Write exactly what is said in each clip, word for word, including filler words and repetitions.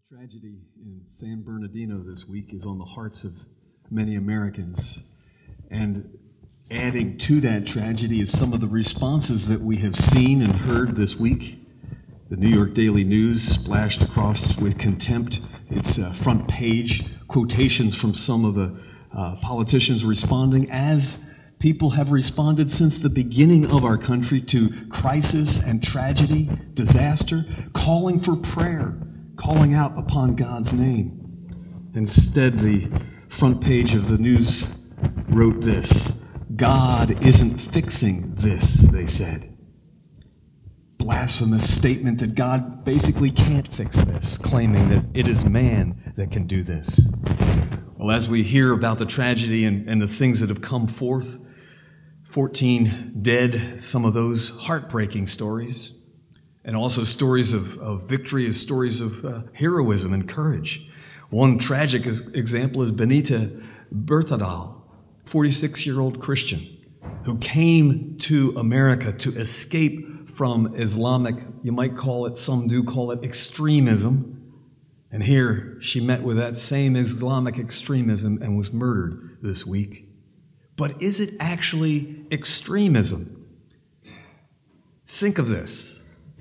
Tragedy in San Bernardino this week is on the hearts of many Americans. And adding to that tragedy is some of the responses that we have seen and heard this week. The New York Daily News splashed across with contempt its uh, front page quotations from some of the uh, politicians responding, as people have responded since the beginning of our country to crisis and tragedy, disaster, calling for prayer, calling out upon God's name. Instead, the front page of the news wrote this: God isn't fixing this, they said. Blasphemous statement that God basically can't fix this, claiming that it is man that can do this. Well, as we hear about the tragedy and, and the things that have come forth, fourteen dead, some of those heartbreaking stories, and also stories of, of victory as stories of uh, heroism and courage. One tragic example is Benita Berthadal, forty-six-year-old Christian, who came to America to escape from Islamic, you might call it, some do call it extremism. And here she met with that same Islamic extremism and was murdered this week. But is it actually extremism? Think of this.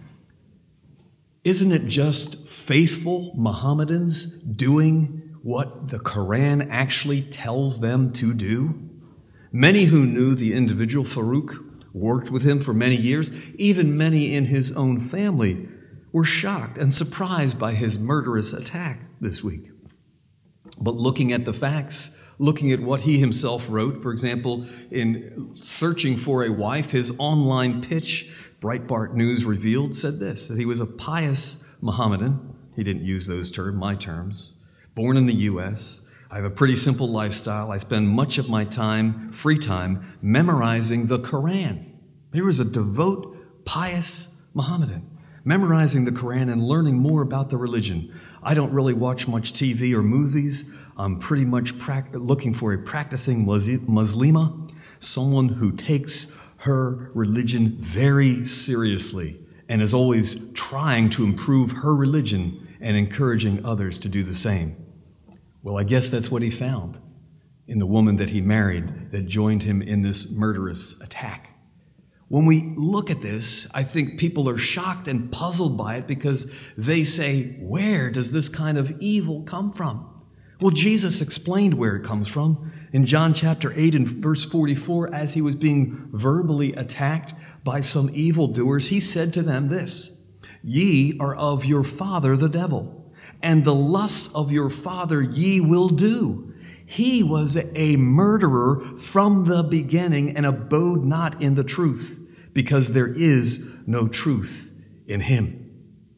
Isn't it just faithful Mohammedans doing what the Quran actually tells them to do? Many who knew the individual, Farouk, worked with him for many years, even many in his own family, were shocked and surprised by his murderous attack this week. But looking at the facts, looking at what he himself wrote, for example, in Searching for a Wife, his online pitch, Breitbart News revealed, said this, that he was a pious Mohammedan. He didn't use those terms, my terms. Born in the U S, I have a pretty simple lifestyle. I spend much of my time, free time, memorizing the Quran. He was a devout, pious Mohammedan, memorizing the Quran and learning more about the religion. I don't really watch much T V or movies. I'm pretty much pra- looking for a practicing Muslima, someone who takes her religion very seriously and is always trying to improve her religion and encouraging others to do the same. Well, I guess that's what he found in the woman that he married that joined him in this murderous attack. When we look at this, I think people are shocked and puzzled by it because they say, where does this kind of evil come from? Well, Jesus explained where it comes from. In John chapter eight and verse forty-four, as he was being verbally attacked by some evildoers, he said to them this: "Ye are of your father the devil, and the lusts of your father ye will do. He was a murderer from the beginning and abode not in the truth, because there is no truth in him."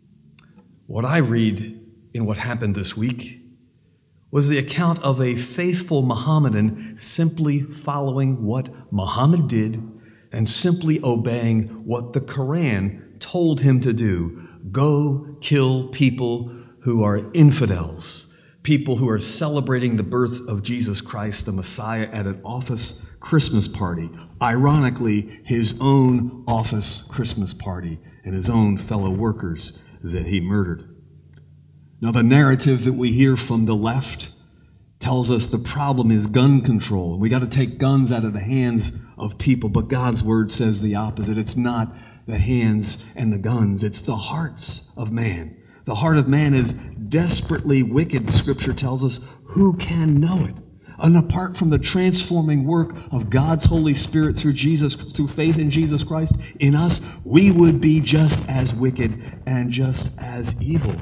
What I read in what happened this week was the account of a faithful Mohammedan simply following what Muhammad did and simply obeying what the Quran told him to do. Go kill people who are infidels, people who are celebrating the birth of Jesus Christ, the Messiah, at an office Christmas party. Ironically, his own office Christmas party and his own fellow workers that he murdered. Now, the narrative that we hear from the left tells us the problem is gun control. We got to take guns out of the hands of people, but God's word says the opposite. It's not the hands and the guns, it's the hearts of man. The heart of man is desperately wicked, the scripture tells us. Who can know it? And apart from the transforming work of God's Holy Spirit through Jesus, through faith in Jesus Christ in us, we would be just as wicked and just as evil.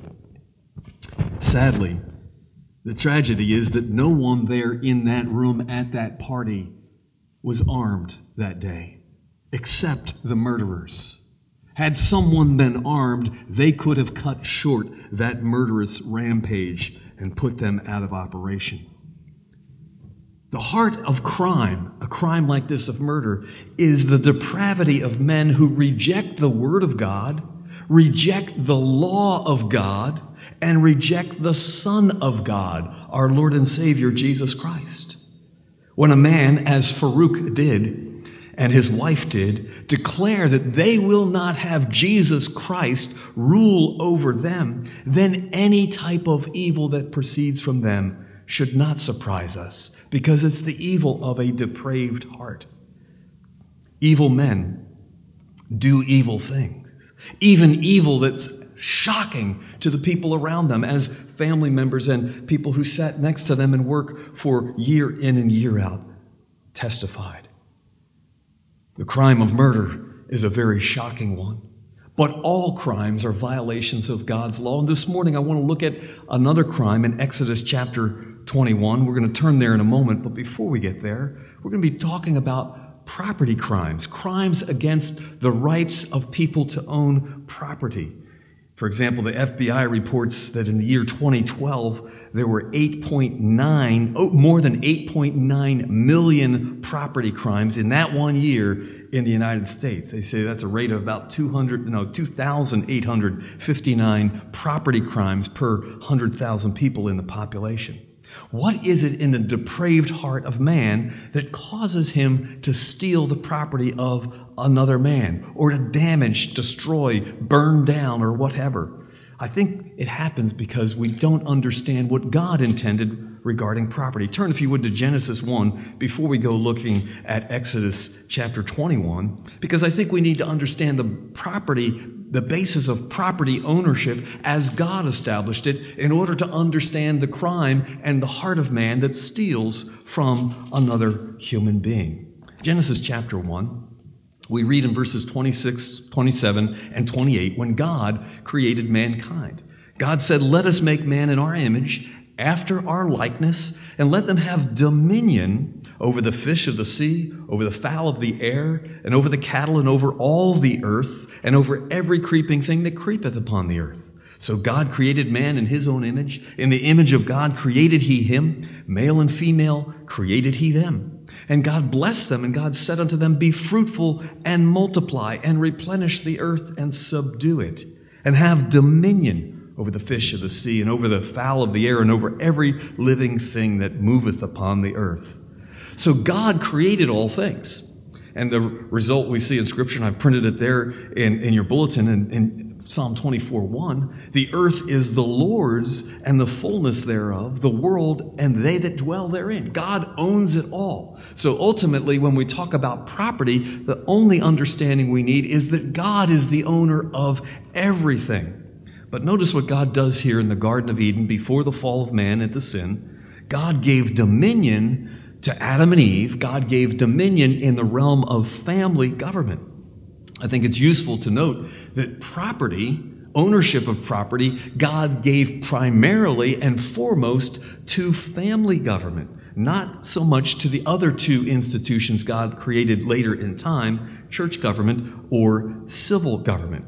Sadly, the tragedy is that no one there in that room at that party was armed that day, except the murderers. Had someone been armed, they could have cut short that murderous rampage and put them out of operation. The heart of crime, a crime like this of murder, is the depravity of men who reject the Word of God, reject the law of God, and reject the Son of God, our Lord and Savior, Jesus Christ. When a man, as Farouk did, and his wife did, declare that they will not have Jesus Christ rule over them, then any type of evil that proceeds from them should not surprise us, because it's the evil of a depraved heart. Evil men do evil things, even evil that's shocking to the people around them as family members and people who sat next to them and work for year in and year out testified. The crime of murder is a very shocking one, but all crimes are violations of God's law. And this morning I want to look at another crime in Exodus chapter twenty-one. We're going to turn there in a moment, but before we get there, we're going to be talking about property crimes, crimes against the rights of people to own property. For example, the F B I reports that in the year twenty twelve, there were eight point nine, oh, more than eight point nine million property crimes in that one year in the United States. They say that's a rate of about two hundred, no, two thousand eight hundred fifty-nine property crimes per one hundred thousand people in the population. What is it in the depraved heart of man that causes him to steal the property of another man, or to damage, destroy, burn down, or whatever? I think it happens because we don't understand what God intended regarding property. Turn, if you would, to Genesis one before we go looking at Exodus chapter twenty-one, because I think we need to understand the property, the basis of property ownership as God established it, in order to understand the crime and the heart of man that steals from another human being. Genesis chapter one. We read in verses twenty-six, twenty-seven, and twenty-eight, when God created mankind. God said, "Let us make man in our image, after our likeness, and let them have dominion over the fish of the sea, over the fowl of the air, and over the cattle, and over all the earth, and over every creeping thing that creepeth upon the earth." So God created man in his own image. In the image of God created he him. Male and female created he them. And God blessed them, and God said unto them, "Be fruitful and multiply, and replenish the earth and subdue it, and have dominion over the fish of the sea, and over the fowl of the air, and over every living thing that moveth upon the earth." So God created all things. And the result we see in Scripture, and I've printed it there in, in your bulletin, in, in Psalm twenty-four one, "The earth is the Lord's, and the fullness thereof, the world and they that dwell therein." God owns it all. So ultimately, when we talk about property, the only understanding we need is that God is the owner of everything. But notice what God does here in the Garden of Eden before the fall of man and the sin. God gave dominion to Adam and Eve. God gave dominion in the realm of family government. I think it's useful to note that property, ownership of property, God gave primarily and foremost to family government, not so much to the other two institutions God created later in time, church government or civil government.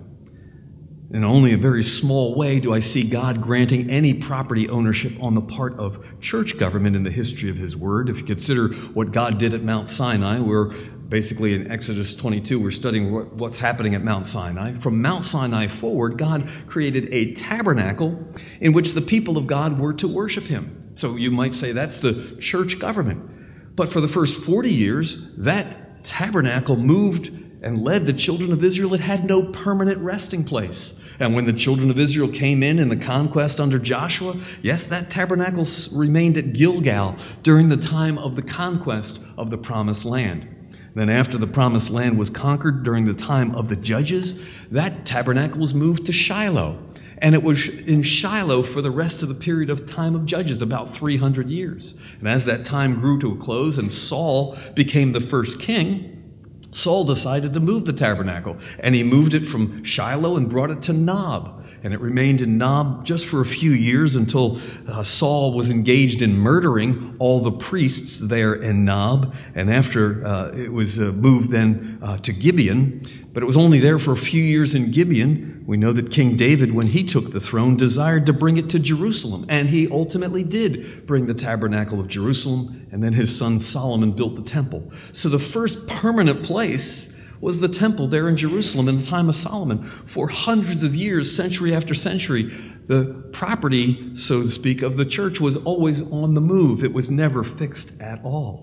In only a very small way do I see God granting any property ownership on the part of church government in the history of his word. If you consider what God did at Mount Sinai, we're basically in Exodus twenty-two, we're studying what's happening at Mount Sinai. From Mount Sinai forward, God created a tabernacle in which the people of God were to worship him. So you might say that's the church government. But for the first forty years, that tabernacle moved and led the children of Israel. It had no permanent resting place. And when the children of Israel came in in the conquest under Joshua, yes, that tabernacle remained at Gilgal during the time of the conquest of the promised land. Then after the promised land was conquered during the time of the judges, that tabernacle was moved to Shiloh. And it was in Shiloh for the rest of the period of time of Judges, about three hundred years. And as that time grew to a close and Saul became the first king, Saul decided to move the tabernacle, and he moved it from Shiloh and brought it to Nob. And it remained in Nob just for a few years until uh, Saul was engaged in murdering all the priests there in Nob. And after uh, it was uh, moved then uh, to Gibeon, but it was only there for a few years in Gibeon. We know that King David, when he took the throne, desired to bring it to Jerusalem. And he ultimately did bring the tabernacle of Jerusalem. And then his son Solomon built the temple. So the first permanent place was the temple there in Jerusalem in the time of Solomon. For hundreds of years, century after century, the property, so to speak, of the church was always on the move. It was never fixed at all.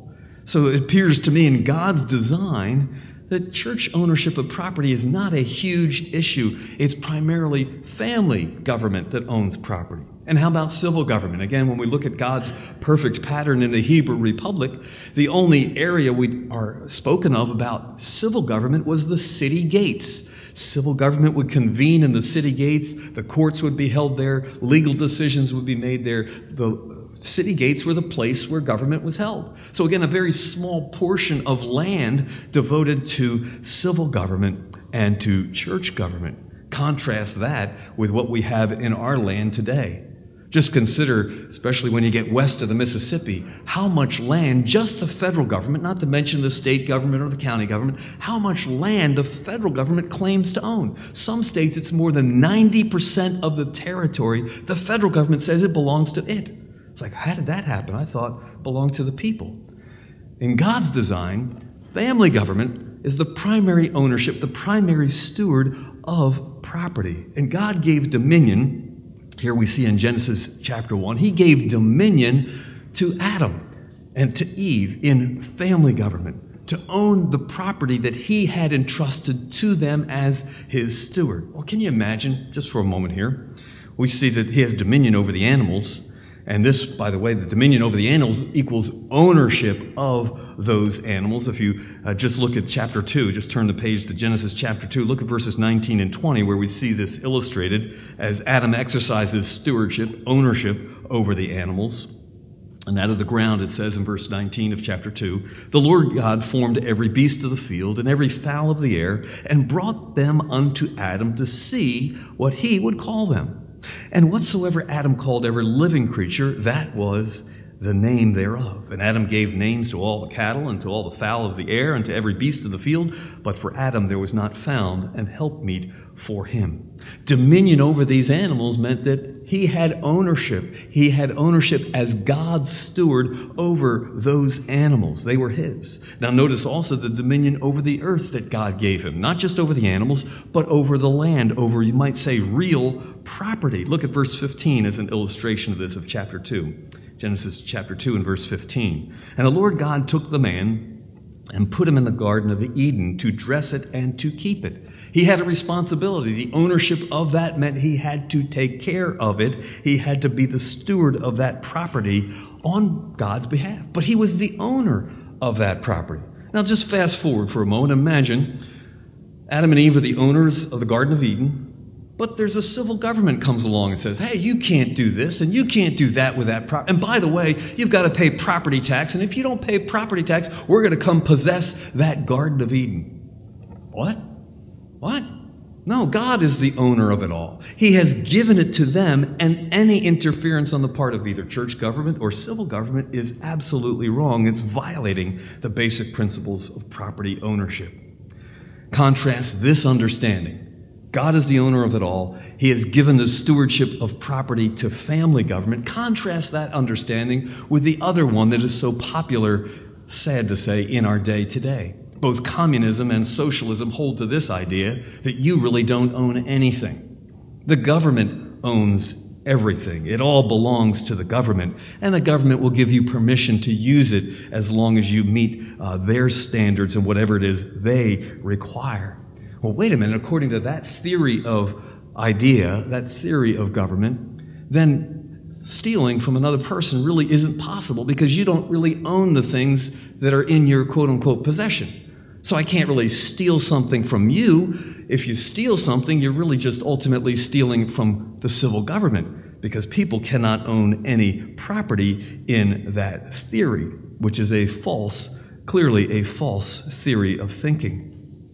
So it appears to me in God's design that church ownership of property is not a huge issue. It's primarily family government that owns property. And how about civil government? Again, when we look at God's perfect pattern in the Hebrew Republic, the only area we are spoken of about civil government was the city gates. Civil government would convene in the city gates. The courts would be held there. Legal decisions would be made there. The city gates were the place where government was held. So again, a very small portion of land devoted to civil government and to church government. Contrast that with what we have in our land today. Just consider, especially when you get west of the Mississippi, how much land just the federal government, not to mention the state government or the county government, how much land the federal government claims to own. Some states, it's more than ninety percent of the territory. The federal government says it belongs to it. It's like, how did that happen? I thought it belonged to the people. In God's design, family government is the primary ownership, the primary steward of property. And God gave dominion. Here we see in Genesis chapter one, he gave dominion to Adam and to Eve in family government to own the property that he had entrusted to them as his steward. Well, can you imagine, just for a moment here, we see that he has dominion over the animals. And this, by the way, the dominion over the animals equals ownership of those animals. If you uh, just look at chapter two, just turn the page to Genesis chapter two, look at verses nineteen and twenty, where we see this illustrated as Adam exercises stewardship, ownership over the animals. And out of the ground, it says in verse nineteen of chapter two, the Lord God formed every beast of the field and every fowl of the air and brought them unto Adam to see what he would call them. And whatsoever Adam called every living creature, that was the name thereof. And Adam gave names to all the cattle and to all the fowl of the air and to every beast of the field. But for Adam there was not found an helpmeet for him. Dominion over these animals meant that he had ownership. He had ownership as God's steward over those animals. They were his. Now notice also the dominion over the earth that God gave him. Not just over the animals, but over the land, over, you might say, real property. Look at verse fifteen as an illustration of this of chapter two. Genesis chapter two and verse fifteen. And the Lord God took the man and put him in the garden of Eden to dress it and to keep it. He had a responsibility. The ownership of that meant he had to take care of it. He had to be the steward of that property on God's behalf. But he was the owner of that property. Now just fast forward for a moment. Imagine Adam and Eve are the owners of the Garden of Eden. But there's a civil government comes along and says, hey, you can't do this and you can't do that with that property. And by the way, you've got to pay property tax. And if you don't pay property tax, we're going to come possess that Garden of Eden. What? What? No, God is the owner of it all. He has given it to them, and any interference on the part of either church government or civil government is absolutely wrong. It's violating the basic principles of property ownership. Contrast this understanding. God is the owner of it all. He has given the stewardship of property to family government. Contrast that understanding with the other one that is so popular, sad to say, in our day today. Both communism and socialism hold to this idea that you really don't own anything. The government owns everything. It all belongs to the government, and the government will give you permission to use it as long as you meet uh, their standards and whatever it is they require. Well, wait a minute. According to that theory of idea, that theory of government, then stealing from another person really isn't possible because you don't really own the things that are in your quote-unquote possession. So I can't really steal something from you. If you steal something, you're really just ultimately stealing from the civil government because people cannot own any property in that theory, which is a false, clearly a false theory of thinking.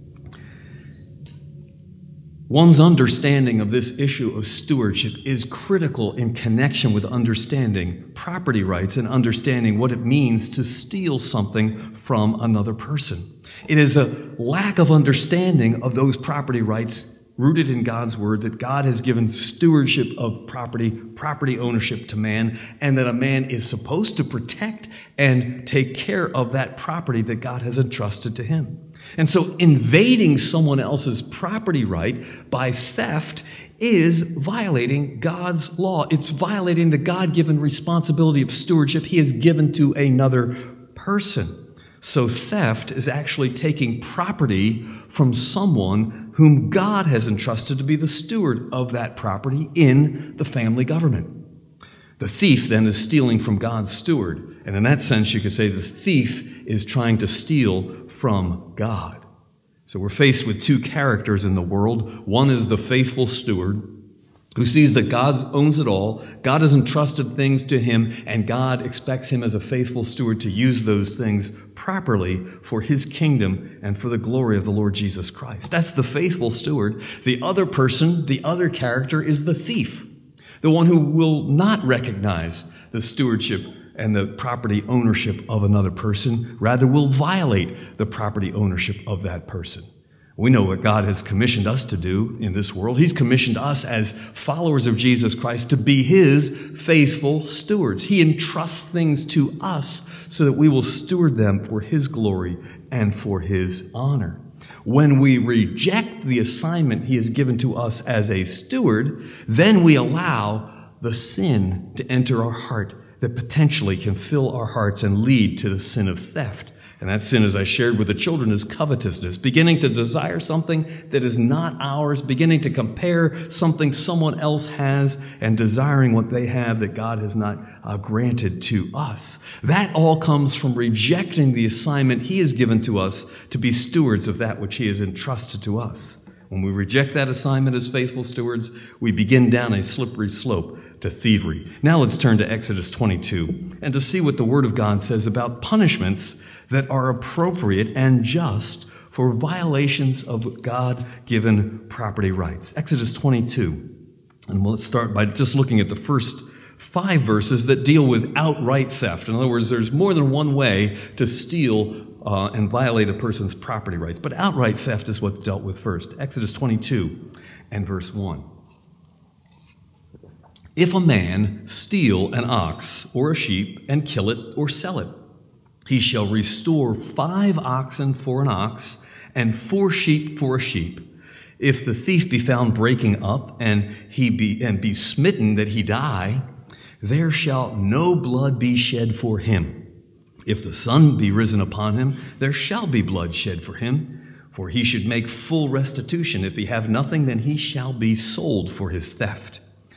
One's understanding of this issue of stewardship is critical in connection with understanding property rights and understanding what it means to steal something from another person. It is a lack of understanding of those property rights rooted in God's word that God has given stewardship of property, property ownership to man, and that a man is supposed to protect and take care of that property that God has entrusted to him. And so invading someone else's property right by theft is violating God's law. It's violating the God-given responsibility of stewardship he has given to another person. So theft is actually taking property from someone whom God has entrusted to be the steward of that property in the family government. The thief then is stealing from God's steward. And in that sense, you could say the thief is trying to steal from God. So we're faced with two characters in the world. One is the faithful steward who sees that God owns it all. God has entrusted things to him, and God expects him as a faithful steward to use those things properly for his kingdom and for the glory of the Lord Jesus Christ. That's the faithful steward. The other person, the other character, is the thief, the one who will not recognize the stewardship and the property ownership of another person, rather will violate the property ownership of that person. We know what God has commissioned us to do in this world. He's commissioned us as followers of Jesus Christ to be his faithful stewards. He entrusts things to us so that we will steward them for his glory and for his honor. When we reject the assignment he has given to us as a steward, then we allow the sin to enter our heart that potentially can fill our hearts and lead to the sin of theft. And that sin, as I shared with the children, is covetousness, beginning to desire something that is not ours, beginning to compare something someone else has and desiring what they have that God has not uh, granted to us. That all comes from rejecting the assignment he has given to us to be stewards of that which he has entrusted to us. When we reject that assignment as faithful stewards, we begin down a slippery slope to thievery. Now let's turn to Exodus twenty-two and to see what the Word of God says about punishments that are appropriate and just for violations of God-given property rights. Exodus twenty-two. And let's start by just looking at the first five verses that deal with outright theft. In other words, there's more than one way to steal uh, and violate a person's property rights. But outright theft is what's dealt with first. Exodus twenty-two and verse one. If a man steal an ox or a sheep and kill it or sell it, he shall restore five oxen for an ox and four sheep for a sheep. If the thief be found breaking up and he be and be smitten that he die, there shall no blood be shed for him. If the sun be risen upon him, there shall be blood shed for him, for he should make full restitution. If he have nothing, then he shall be sold for his theft.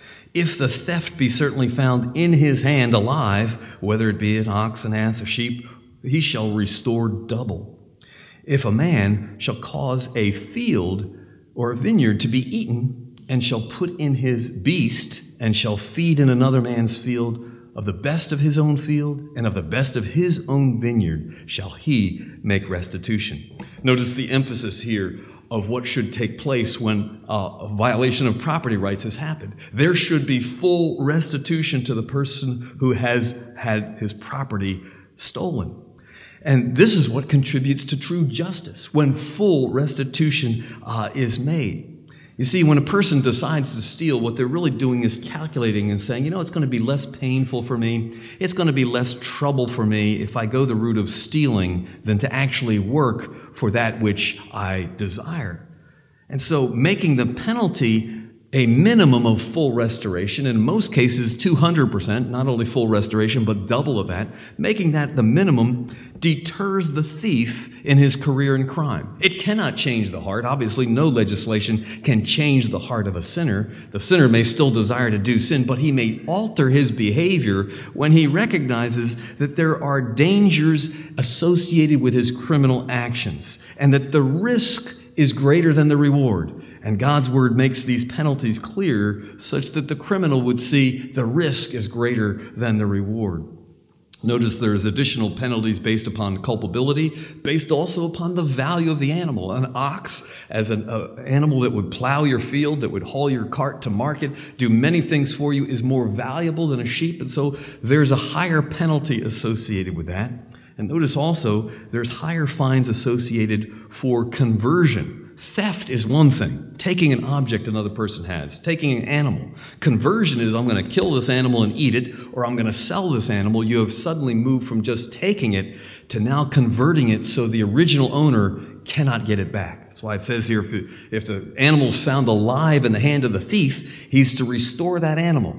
If the theft be certainly found in his hand alive, whether it be an ox, an ass, a sheep, he shall restore double. If a man shall cause a field or a vineyard to be eaten, and shall put in his beast, and shall feed in another man's field, of the best of his own field, and of the best of his own vineyard, shall he make restitution. Notice the emphasis here of what should take place when uh, a violation of property rights has happened. There should be full restitution to the person who has had his property stolen. And this is what contributes to true justice, when full restitution uh, is made. You see, when a person decides to steal, what they're really doing is calculating and saying, you know, it's going to be less painful for me, it's going to be less trouble for me if I go the route of stealing than to actually work for that which I desire. And so making the penalty a minimum of full restoration, in most cases two hundred percent, not only full restoration, but double of that, making that the minimum deters the thief in his career in crime. It cannot change the heart. Obviously, no legislation can change the heart of a sinner. The sinner may still desire to do sin, but he may alter his behavior when he recognizes that there are dangers associated with his criminal actions and that the risk is greater than the reward. And God's word makes these penalties clear such that the criminal would see the risk is greater than the reward. Notice there's additional penalties based upon culpability, based also upon the value of the animal. An ox, as an uh, animal that would plow your field, that would haul your cart to market, do many things for you, is more valuable than a sheep. And so there's a higher penalty associated with that. And notice also there's higher fines associated for conversion. Theft is one thing. Taking an object another person has. Taking an animal. Conversion is, I'm going to kill this animal and eat it, or I'm going to sell this animal. You have suddenly moved from just taking it to now converting it so the original owner cannot get it back. That's why it says here, if, if the animal is found alive in the hand of the thief, he's to restore that animal.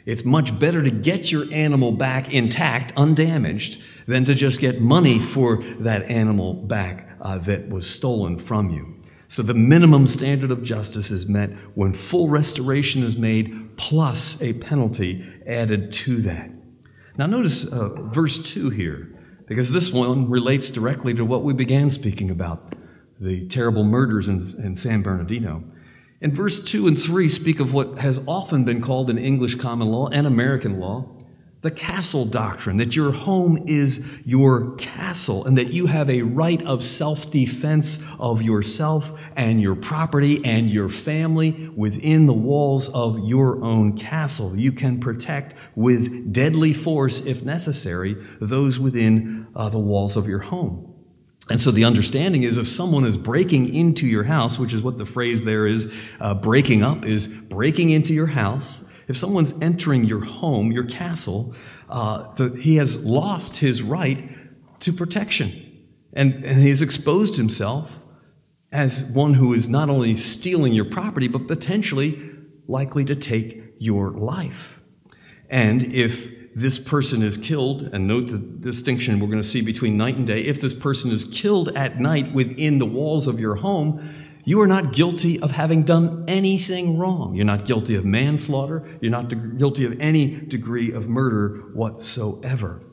It's much better to get your animal back intact, undamaged, than to just get money for that animal back uh, that was stolen from you. So the minimum standard of justice is met when full restoration is made, plus a penalty added to that. Now notice uh, verse two here, because this one relates directly to what we began speaking about, the terrible murders in, in San Bernardino. And verse two and three speak of what has often been called in English common law and American law the castle doctrine, that your home is your castle and that you have a right of self-defense of yourself and your property and your family within the walls of your own castle. You can protect with deadly force, if necessary, those within uh, the walls of your home. And so the understanding is if someone is breaking into your house, which is what the phrase there is, uh, breaking up is breaking into your house. If someone's entering your home, your castle, uh, the, he has lost his right to protection. And, and he has exposed himself as one who is not only stealing your property, but potentially likely to take your life. And if this person is killed, and note the distinction we're going to see between night and day, if this person is killed at night within the walls of your home, you are not guilty of having done anything wrong. You're not guilty of manslaughter. You're not de- guilty of any degree of murder whatsoever.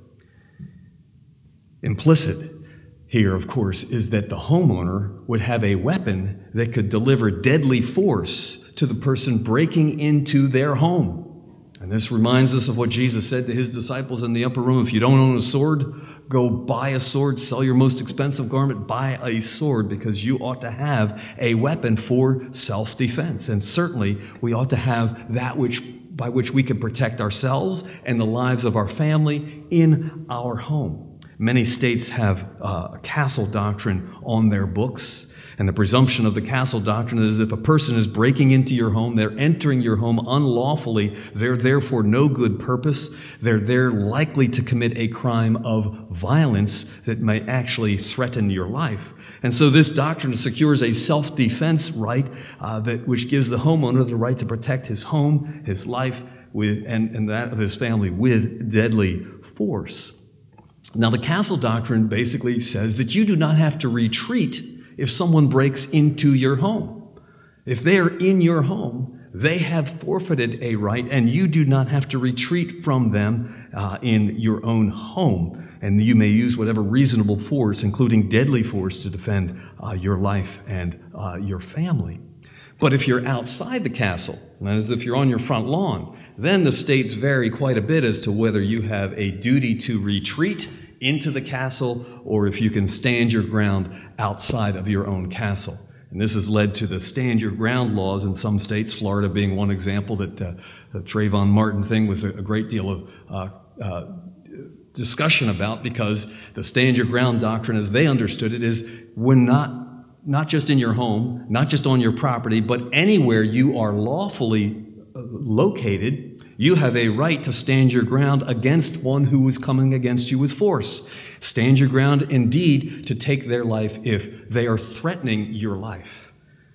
Implicit here, of course, is that the homeowner would have a weapon that could deliver deadly force to the person breaking into their home. And this reminds us of what Jesus said to his disciples in the upper room. If you don't own a sword, go buy a sword, sell your most expensive garment, buy a sword, because you ought to have a weapon for self-defense. And certainly we ought to have that which by which we can protect ourselves and the lives of our family in our home. Many states have uh, a castle doctrine on their books. And the presumption of the castle doctrine is if a person is breaking into your home, they're entering your home unlawfully, they're there for no good purpose, they're there likely to commit a crime of violence that may actually threaten your life. And so this doctrine secures a self-defense right uh, that which gives the homeowner the right to protect his home, his life, with and, and that of his family with deadly force. Now the castle doctrine basically says that you do not have to retreat if someone breaks into your home. If they are in your home, they have forfeited a right, and you do not have to retreat from them uh, in your own home. And you may use whatever reasonable force, including deadly force, to defend uh, your life and uh, your family. But if you're outside the castle, that is, if you're on your front lawn, then the states vary quite a bit as to whether you have a duty to retreat into the castle or if you can stand your ground outside of your own castle. And this has led to the stand your ground laws in some states, Florida being one example. That uh, the Trayvon Martin thing was a, a great deal of uh, uh, discussion about, because the stand your ground doctrine, as they understood it, is when not not just in your home, not just on your property, but anywhere you are lawfully uh, located, you have a right to stand your ground against one who is coming against you with force. Stand your ground, indeed, to take their life if they are threatening your life.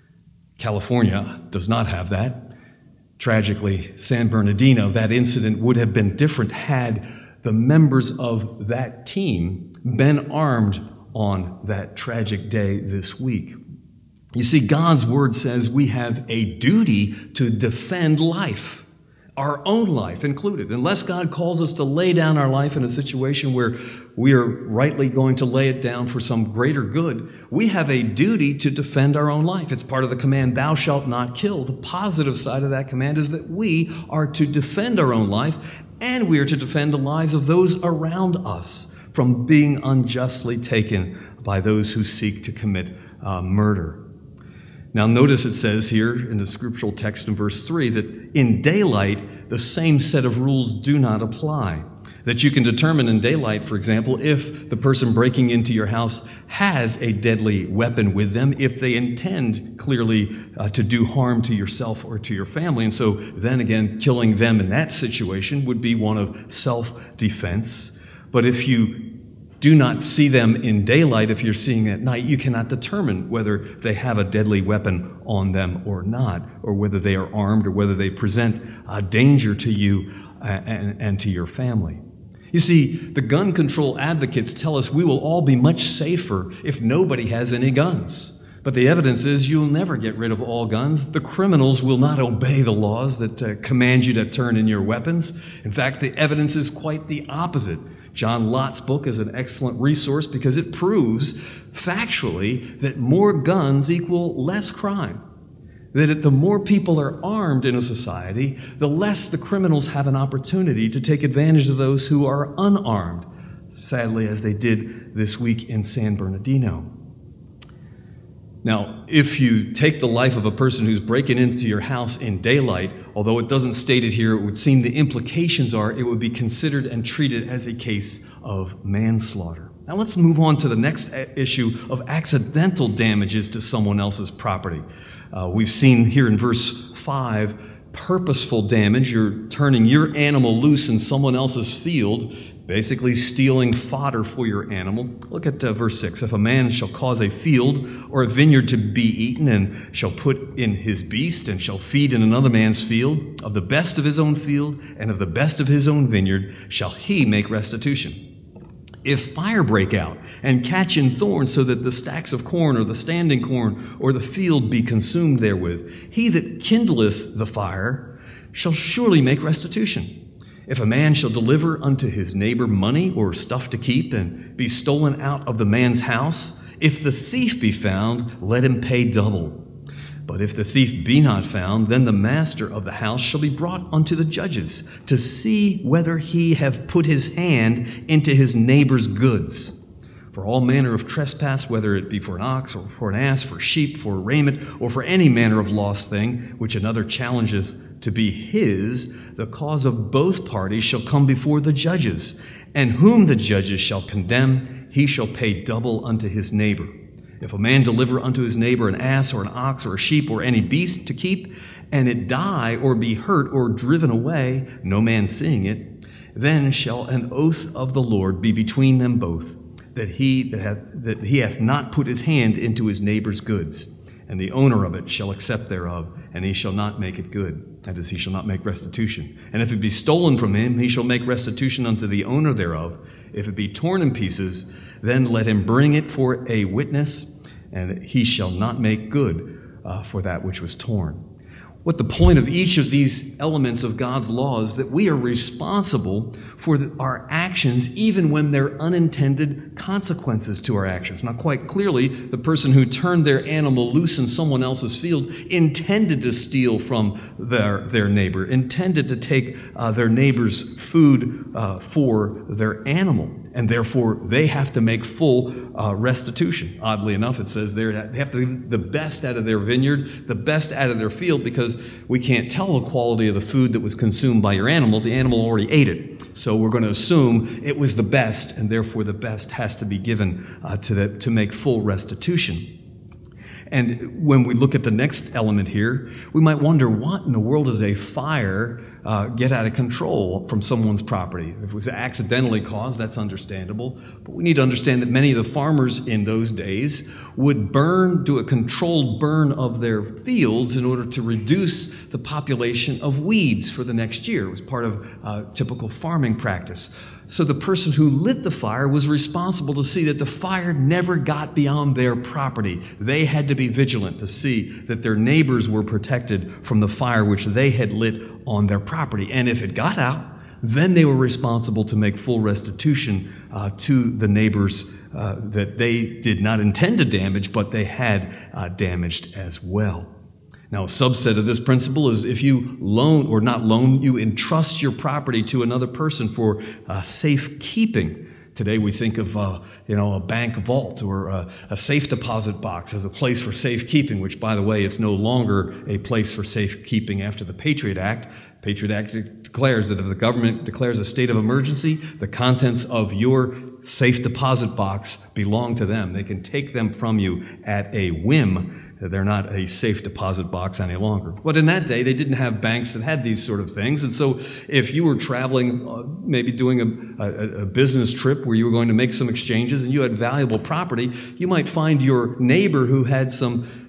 California does not have that. Tragically, San Bernardino, that incident would have been different had the members of that team been armed on that tragic day this week. You see, God's word says we have a duty to defend life. Our own life included. Unless God calls us to lay down our life in a situation where we are rightly going to lay it down for some greater good, we have a duty to defend our own life. It's part of the command, thou shalt not kill. The positive side of that command is that we are to defend our own life, and we are to defend the lives of those around us from being unjustly taken by those who seek to commit uh, murder. Now notice it says here in the scriptural text in verse three that in daylight, the same set of rules do not apply. That you can determine in daylight, for example, if the person breaking into your house has a deadly weapon with them, if they intend clearly uh, to do harm to yourself or to your family. And so then again, killing them in that situation would be one of self-defense. But if you do not see them in daylight, if you're seeing at night, you cannot determine whether they have a deadly weapon on them or not, or whether they are armed, or whether they present a danger to you and, and to your family. You see, the gun control advocates tell us we will all be much safer if nobody has any guns. But the evidence is you'll never get rid of all guns. The criminals will not obey the laws that uh, command you to turn in your weapons. In fact, the evidence is quite the opposite. John Lott's book is an excellent resource because it proves factually that more guns equal less crime. That the more people are armed in a society, the less the criminals have an opportunity to take advantage of those who are unarmed, sadly, as they did this week in San Bernardino. Now, if you take the life of a person who's breaking into your house in daylight, although it doesn't state it here, it would seem the implications are it would be considered and treated as a case of manslaughter. Now let's move on to the next issue of accidental damages to someone else's property. Uh, we've seen here in verse five, purposeful damage. You're turning your animal loose in someone else's field, basically stealing fodder for your animal. Look at uh, verse six. If a man shall cause a field or a vineyard to be eaten, and shall put in his beast, and shall feed in another man's field, of the best of his own field, and of the best of his own vineyard, shall he make restitution. If fire break out, and catch in thorns, so that the stacks of corn, or the standing corn, or the field be consumed therewith, he that kindleth the fire shall surely make restitution. If a man shall deliver unto his neighbor money or stuff to keep, and be stolen out of the man's house, if the thief be found, let him pay double. But if the thief be not found, then the master of the house shall be brought unto the judges, to see whether he have put his hand into his neighbor's goods. For all manner of trespass, whether it be for an ox, or for an ass, for sheep, for raiment, or for any manner of lost thing, which another challenges to be his, the cause of both parties shall come before the judges, and whom the judges shall condemn, he shall pay double unto his neighbor. If a man deliver unto his neighbor an ass, or an ox, or a sheep, or any beast to keep, and it die, or be hurt, or driven away, no man seeing it, then shall an oath of the Lord be between them both, that he that hath, that he hath not put his hand into his neighbor's goods. And the owner of it shall accept thereof, and he shall not make it good, that is, he shall not make restitution. And if it be stolen from him, he shall make restitution unto the owner thereof. If it be torn in pieces, then let him bring it for a witness, and he shall not make good uh, for that which was torn. What the point of each of these elements of God's law is that we are responsible for the, our actions, even when there are unintended consequences to our actions. Now, quite clearly, the person who turned their animal loose in someone else's field intended to steal from their, their neighbor, intended to take uh, their neighbor's food uh, for their animal. And therefore, they have to make full uh, restitution. Oddly enough, it says there they have to leave the best out of their vineyard, the best out of their field, because we can't tell the quality of the food that was consumed by your animal. The animal already ate it. So we're going to assume it was the best, and therefore the best has to be given uh, to, the, to make full restitution. And when we look at the next element here, we might wonder, what in the world is a fire uh, get out of control from someone's property? If it was accidentally caused, that's understandable. But we need to understand that many of the farmers in those days would burn, do a controlled burn of their fields in order to reduce the population of weeds for the next year. It was part of uh, typical farming practice. So the person who lit the fire was responsible to see that the fire never got beyond their property. They had to be vigilant to see that their neighbors were protected from the fire which they had lit on their property. And if it got out, then they were responsible to make full restitution uh, to the neighbors uh, that they did not intend to damage, but they had uh, damaged as well. Now, a subset of this principle is if you loan, or not loan, you entrust your property to another person for uh, safekeeping. Today we think of, uh, you know, a bank vault or a, a safe deposit box as a place for safekeeping, which, by the way, is no longer a place for safekeeping after the Patriot Act. Patriot Act declares that if the government declares a state of emergency, the contents of your safe deposit box belong to them. They can take them from you at a whim. They're not a safe deposit box any longer. But in that day, they didn't have banks that had these sort of things. And so if you were traveling, uh, maybe doing a, a, a business trip where you were going to make some exchanges and you had valuable property, you might find your neighbor who had some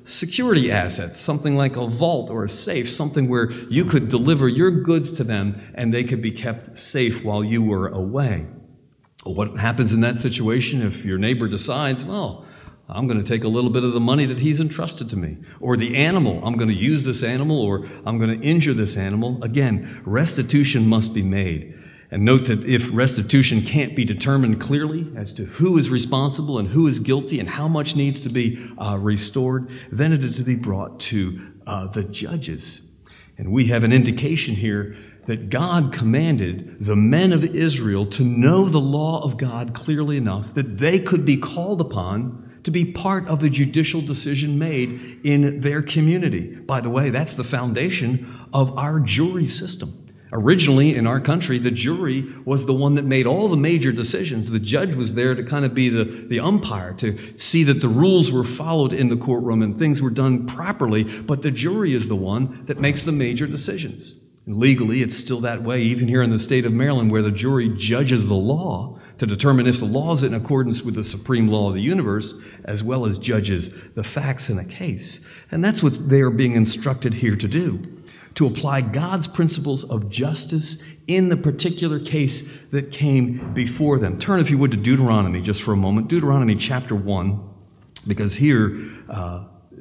security assets, something like a vault or a safe, something where you could deliver your goods to them and they could be kept safe while you were away. What happens in that situation if your neighbor decides, well, I'm going to take a little bit of the money that he's entrusted to me, or the animal, I'm going to use this animal, or I'm going to injure this animal? Again, restitution must be made. And note that if restitution can't be determined clearly as to who is responsible and who is guilty and how much needs to be uh, restored, then it is to be brought to uh, the judges. And we have an indication here that God commanded the men of Israel to know the law of God clearly enough that they could be called upon to be part of a judicial decision made in their community. By the way, that's the foundation of our jury system. Originally, in our country, the jury was the one that made all the major decisions. The judge was there to kind of be the, the umpire, to see that the rules were followed in the courtroom and things were done properly. But the jury is the one that makes the major decisions. And legally, it's still that way, even here in the state of Maryland, where the jury judges the law to determine if the law is in accordance with the supreme law of the universe, as well as judges the facts in a case. And that's what they are being instructed here to do, to apply God's principles of justice in the particular case that came before them. Turn, if you would, to Deuteronomy just for a moment. Deuteronomy chapter one, because here uh,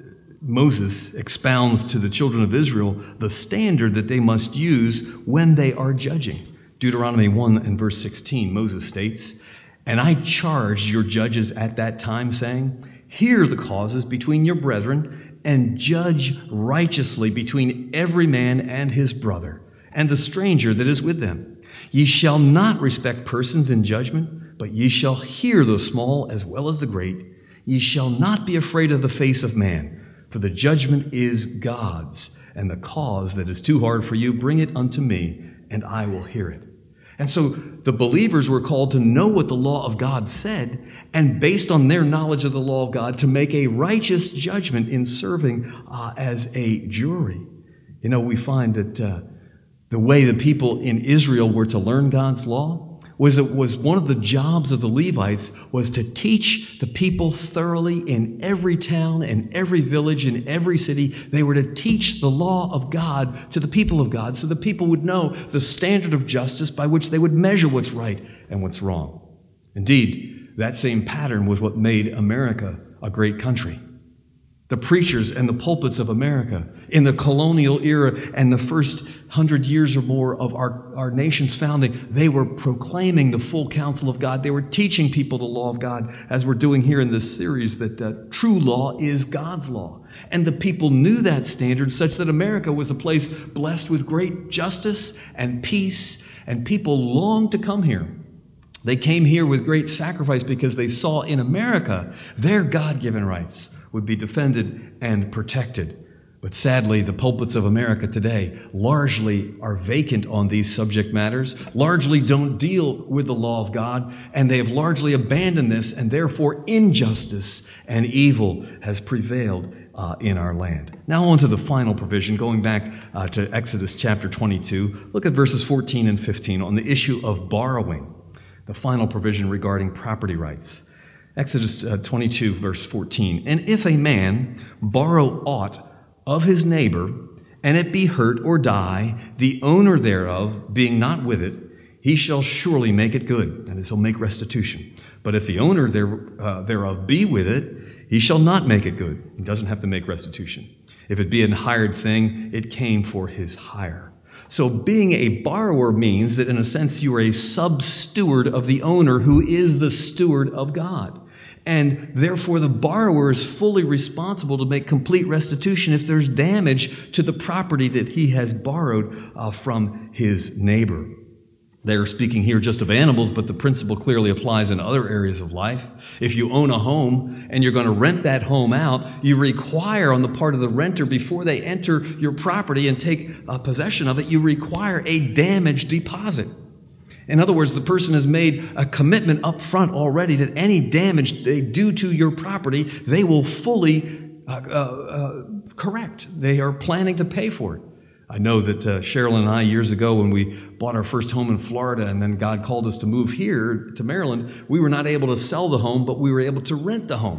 Moses expounds to the children of Israel the standard that they must use when they are judging. Deuteronomy one and verse sixteen, Moses states, "And I charged your judges at that time, saying, hear the causes between your brethren, and judge righteously between every man and his brother, and the stranger that is with them. Ye shall not respect persons in judgment, but ye shall hear the small as well as the great. Ye shall not be afraid of the face of man, for the judgment is God's, and the cause that is too hard for you, bring it unto me, and I will hear it." And so the believers were called to know what the law of God said, and based on their knowledge of the law of God, to make a righteous judgment in serving uh, as a jury. You know, we find that uh, the way the people in Israel were to learn God's law was it was one of the jobs of the Levites was to teach the people thoroughly in every town and every village and every city. They were to teach the law of God to the people of God so the people would know the standard of justice by which they would measure what's right and what's wrong. Indeed, that same pattern was what made America a great country. The preachers and the pulpits of America in the colonial era and the first hundred years or more of our, our nation's founding, they were proclaiming the full counsel of God. They were teaching people the law of God, as we're doing here in this series, that uh, true law is God's law. And the people knew that standard such that America was a place blessed with great justice and peace, and people longed to come here. They came here with great sacrifice because they saw in America their God-given rights would be defended and protected. But sadly, the pulpits of America today largely are vacant on these subject matters, largely don't deal with the law of God, and they have largely abandoned this, and therefore injustice and evil has prevailed uh, in our land. Now on to the final provision, going back uh, to Exodus chapter twenty-two. Look at verses fourteen and fifteen on the issue of borrowing, the final provision regarding property rights. Exodus twenty-two, verse fourteen. "And if a man borrow aught of his neighbor, and it be hurt or die, the owner thereof being not with it, he shall surely make it good," that is, he'll make restitution. "But if the owner there, uh, thereof be with it, he shall not make it good." He doesn't have to make restitution. "If it be an hired thing, it came for his hire." So being a borrower means that in a sense you are a sub-steward of the owner who is the steward of God. And therefore the borrower is fully responsible to make complete restitution if there's damage to the property that he has borrowed uh, from his neighbor. They are speaking here just of animals, but the principle clearly applies in other areas of life. If you own a home and you're going to rent that home out, you require on the part of the renter, before they enter your property and take uh, possession of it, you require a damage deposit. In other words, the person has made a commitment up front already that any damage they do to your property, they will fully uh, uh, uh, correct. They are planning to pay for it. I know that uh, Cheryl and I, years ago, when we bought our first home in Florida and then God called us to move here to Maryland, we were not able to sell the home, but we were able to rent the home.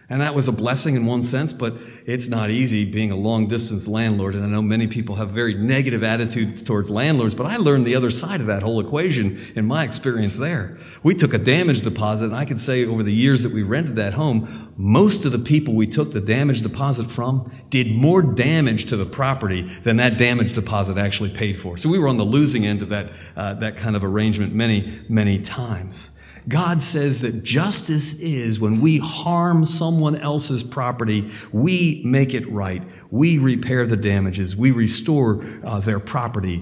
And that was a blessing in one sense, but it's not easy being a long-distance landlord. And I know many people have very negative attitudes towards landlords, but I learned the other side of that whole equation in my experience there. We took a damage deposit, and I can say over the years that we rented that home, most of the people we took the damage deposit from did more damage to the property than that damage deposit actually paid for. So we were on the losing end of that, uh, that kind of arrangement many, many times. God says that justice is when we harm someone else's property, we make it right. We repair the damages. We restore uh, their property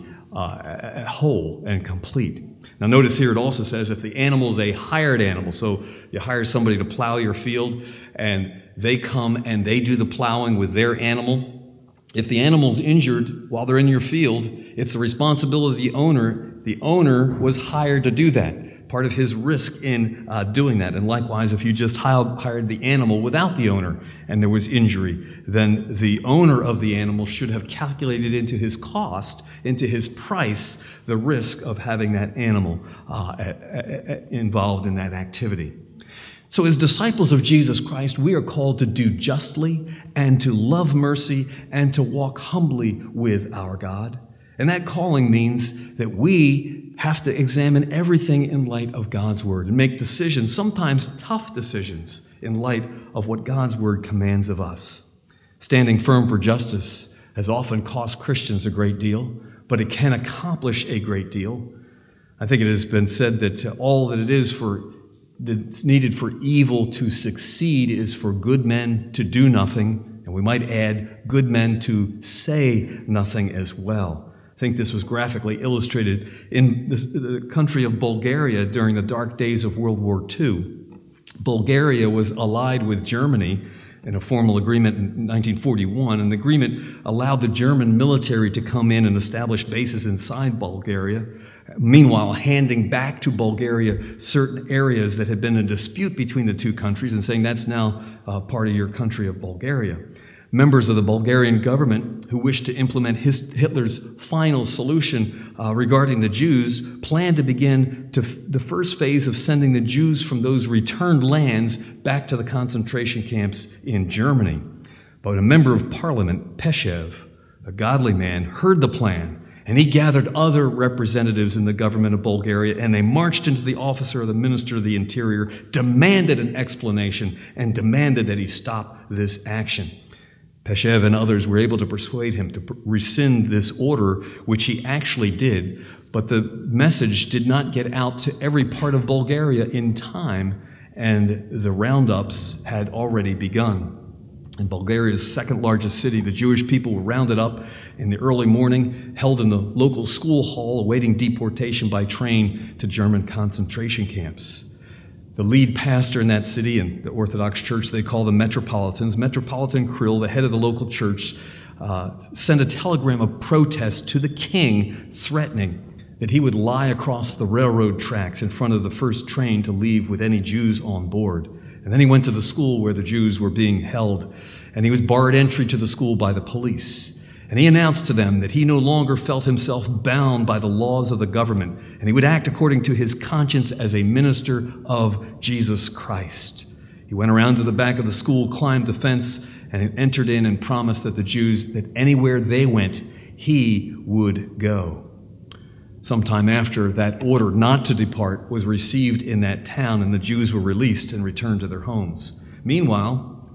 uh, whole and complete. Now notice here it also says if the animal is a hired animal, so you hire somebody to plow your field and they come and they do the plowing with their animal. If the animal's injured while they're in your field, it's the responsibility of the owner. The owner was hired to do that. Part of his risk in uh, doing that. And likewise, if you just hired the animal without the owner and there was injury, then the owner of the animal should have calculated into his cost, into his price, the risk of having that animal uh, involved in that activity. So as disciples of Jesus Christ, we are called to do justly and to love mercy and to walk humbly with our God. And that calling means that we have to examine everything in light of God's word and make decisions, sometimes tough decisions, in light of what God's word commands of us. Standing firm for justice has often cost Christians a great deal, but it can accomplish a great deal. I think it has been said that all that it is for that's needed for evil to succeed is for good men to do nothing, and we might add good men to say nothing as well. I think this was graphically illustrated in the country of Bulgaria during the dark days of World War Two. Bulgaria was allied with Germany in a formal agreement in nineteen forty-one, and the agreement allowed the German military to come in and establish bases inside Bulgaria, meanwhile handing back to Bulgaria certain areas that had been a dispute between the two countries and saying that's now uh, part of your country of Bulgaria. Members of the Bulgarian government who wished to implement his, Hitler's final solution uh, regarding the Jews planned to begin to f- the first phase of sending the Jews from those returned lands back to the concentration camps in Germany. But a member of parliament, Peshev, a godly man, heard the plan, and he gathered other representatives in the government of Bulgaria, and they marched into the office of the Minister of the Interior, demanded an explanation, and demanded that he stop this action. Peshev and others were able to persuade him to rescind this order, which he actually did, but the message did not get out to every part of Bulgaria in time, and the roundups had already begun. In Bulgaria's second largest city, the Jewish people were rounded up in the early morning, held in the local school hall, awaiting deportation by train to German concentration camps. The lead pastor in that city, and the Orthodox Church, they call them Metropolitans, Metropolitan Kirill, the head of the local church, uh, sent a telegram of protest to the king threatening that he would lie across the railroad tracks in front of the first train to leave with any Jews on board. And then he went to the school where the Jews were being held, and he was barred entry to the school by the police. And he announced to them that he no longer felt himself bound by the laws of the government, and he would act according to his conscience as a minister of Jesus Christ. He went around to the back of the school, climbed the fence, and entered in and promised that the Jews, that anywhere they went, he would go. Sometime after, that order not to depart was received in that town, and the Jews were released and returned to their homes. Meanwhile,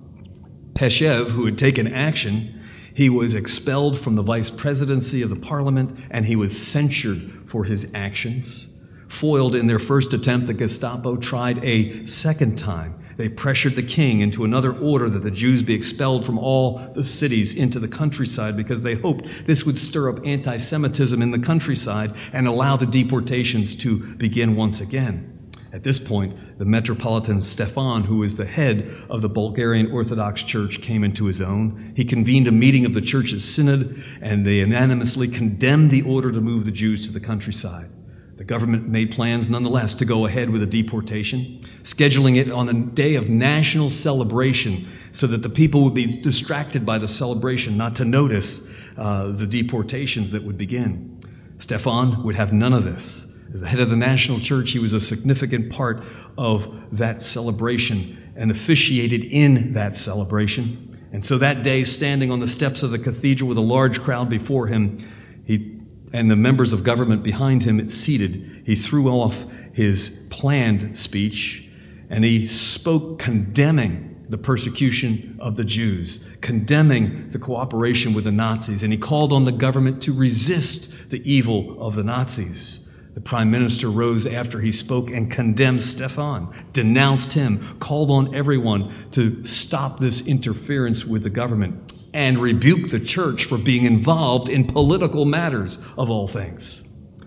Peshev, who had taken action, he was expelled from the vice presidency of the parliament, and he was censured for his actions. Foiled in their first attempt, the Gestapo tried a second time. They pressured the king into another order that the Jews be expelled from all the cities into the countryside because they hoped this would stir up anti-Semitism in the countryside and allow the deportations to begin once again. At this point, the Metropolitan Stefan, who is the head of the Bulgarian Orthodox Church, came into his own. He convened a meeting of the church's synod, and they unanimously condemned the order to move the Jews to the countryside. The government made plans nonetheless to go ahead with the deportation, scheduling it on a day of national celebration so that the people would be distracted by the celebration, not to notice uh, the deportations that would begin. Stefan would have none of this. As the head of the national church, he was a significant part of that celebration, and officiated in that celebration. And so that day, standing on the steps of the cathedral with a large crowd before him, he and the members of government behind him seated, he threw off his planned speech, and he spoke condemning the persecution of the Jews, condemning the cooperation with the Nazis, and he called on the government to resist the evil of the Nazis. The prime minister rose after he spoke and condemned Stephan, denounced him, called on everyone to stop this interference with the government, and rebuked the church for being involved in political matters of all things.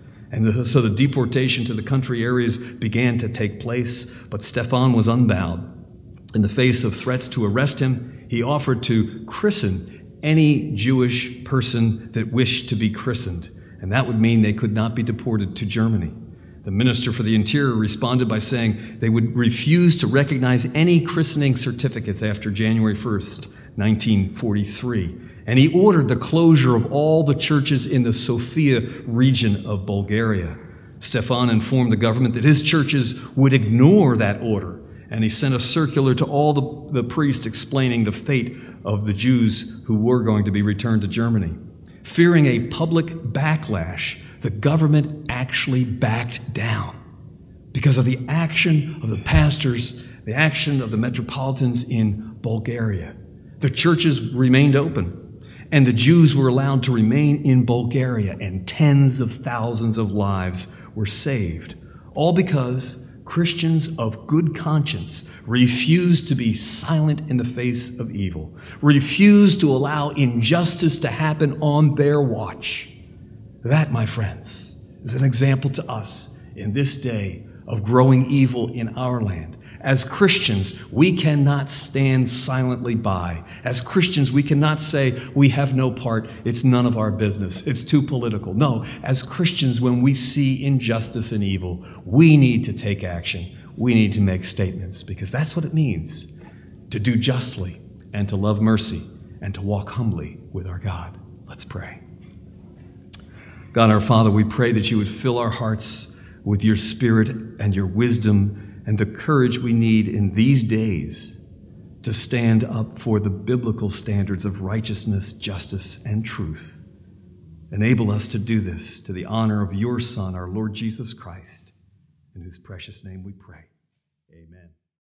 And so the deportation to the country areas began to take place, but Stephan was unbowed. In the face of threats to arrest him, he offered to christen any Jewish person that wished to be christened, and that would mean they could not be deported to Germany. The Minister for the Interior responded by saying they would refuse to recognize any christening certificates after January first, nineteen forty-three. And he ordered the closure of all the churches in the Sofia region of Bulgaria. Stephan informed the government that his churches would ignore that order, and he sent a circular to all the, the priests explaining the fate of the Jews who were going to be returned to Germany. Fearing a public backlash, the government actually backed down because of the action of the pastors, the action of the metropolitans in Bulgaria. The churches remained open, and the Jews were allowed to remain in Bulgaria, and tens of thousands of lives were saved, all because Christians of good conscience refused to be silent in the face of evil, refused to allow injustice to happen on their watch. That, my friends, is an example to us in this day of growing evil in our land. As Christians, we cannot stand silently by. As Christians, we cannot say we have no part, it's none of our business, it's too political. No, as Christians, when we see injustice and evil, we need to take action. We need to make statements, because that's what it means to do justly and to love mercy and to walk humbly with our God. Let's pray. God our Father, we pray that you would fill our hearts with your Spirit and your wisdom and the courage we need in these days to stand up for the biblical standards of righteousness, justice, and truth. Enable us to do this to the honor of your Son, our Lord Jesus Christ, in whose precious name we pray. Amen.